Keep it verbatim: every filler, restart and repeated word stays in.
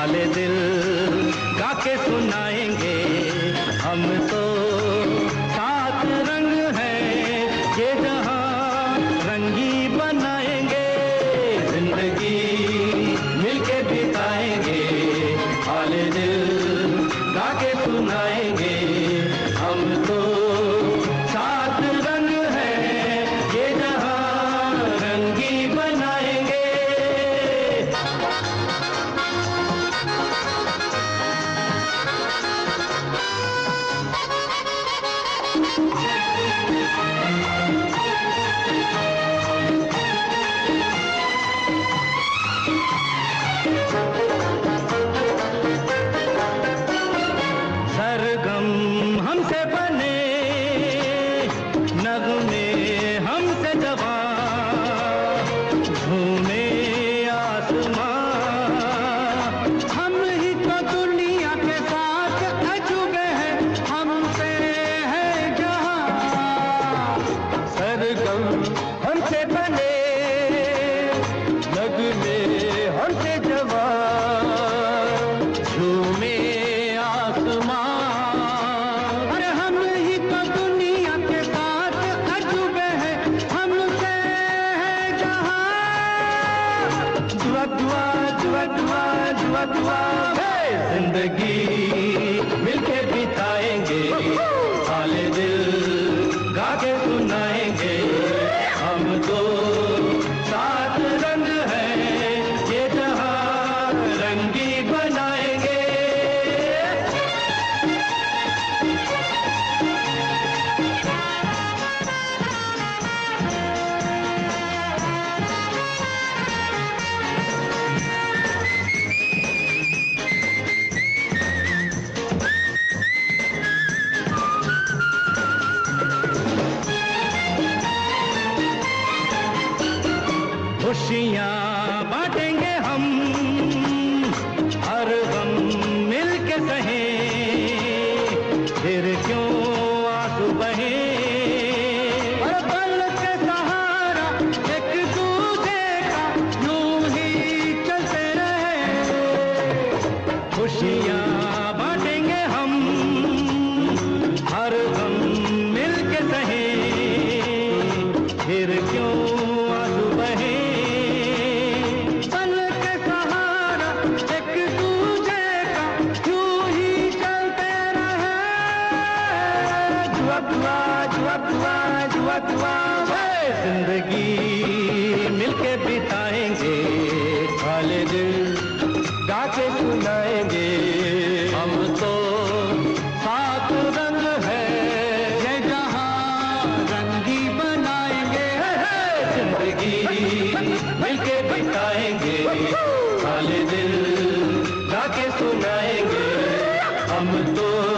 हाले दिल गा के सुनाएंगे हम तो। सात रंग हैं ये जहां रंगी बनाएंगे, जिंदगी मिलके बिताएंगे। हाले दिल गा के सुनाएंगे हम तो। सात रंग हैं ये जहां रंगी बनाएंगे। सरगम हमसे बने, नगमे हमसे जवां, झूमे आसमां। हम ही तो दुनिया के साथ अजूबे हैं, हमसे है जहां। सरगम हमसे बने, नगमे हमसे जवां, झूमे दुआ दुआ दुआ दुआ दुआ जिंदगी मिलके बिताएंगे। हाले दिल गा के सुनाएंगे हम तो। सात रंग हैं ये जहां रंगी बनाएंगे। खुशियाँ बांटेंगे हम, हर गम मिलके सहें, फिर क्यों आंसू बहे। हर पल के सहारा एक दूसरे का यूं ही चलते रहे। खुशियाँ बांटेंगे हम, हर गम मिलके सहें, फिर क्यों आंसू बहे। दुआ दुआ दुआ दुआ जिंदगी मिलके बिताएंगे। हाले दिल गा के सुनाएंगे हम तो। सात रंग है ये जहां रंगी बनाएंगे। जिंदगी मिलके बिताएंगे। हाले दिल गा के सुनाएंगे हम तो।